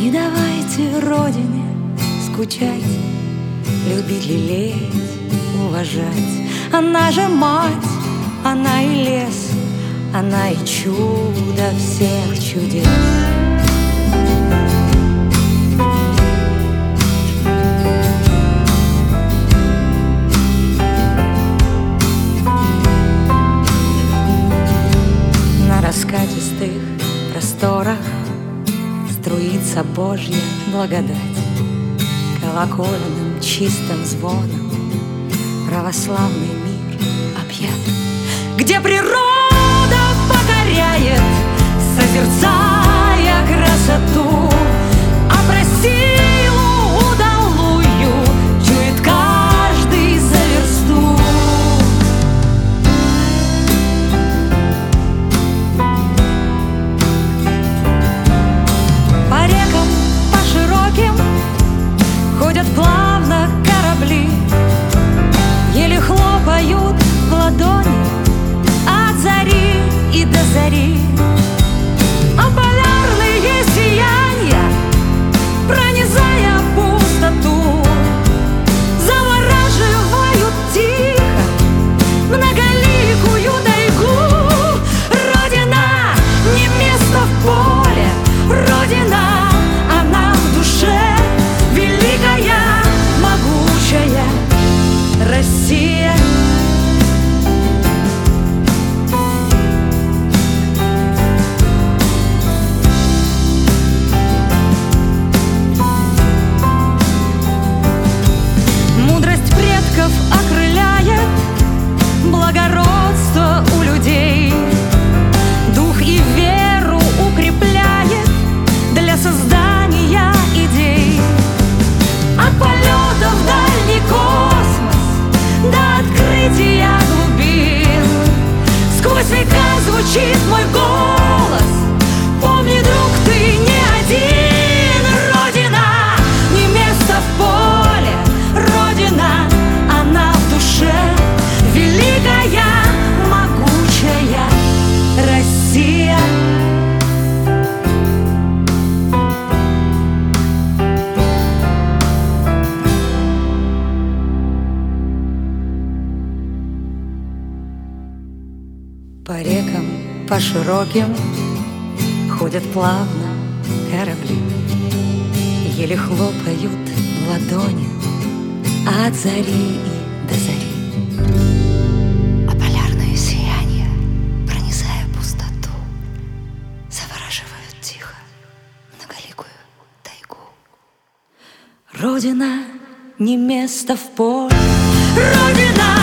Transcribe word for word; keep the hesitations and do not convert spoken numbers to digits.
Не давайте Родине скучать, любить, лелеять, уважать. Она же мать, она и лес, она и чудо всех чудес. На раскатистых просторах струится Божья благодать, колокольным чистым звоном православный мир объят, где природа покоряет, созерцая красоту, а про силу удалую чует каждый за версту. По рекам, по широким ходят плавно корабли, еле хлопают в ладони от зари и до зари. А полярные сияния, пронизая пустоту, завораживают тихо многоликую тайгу. Родина не место в поле, Родина, она в душе, великая, могучая Россия. Мудрость предков окрыляет, благородство у людей, дух и веру укрепляет для создания идей. От полета в дальний космос до открытия глубин сквозь века звучит мой голос: помни, друг, ты не один. Родина не место в поле, Родина, она в душе, великая, могучая Россия. По рекам, по широким ходят плавно корабли, еле хлопают в ладони от зари и до зари. А полярные сияния, пронизая пустоту, завораживают тихо многоликую тайгу. Родина не место в поле, Родина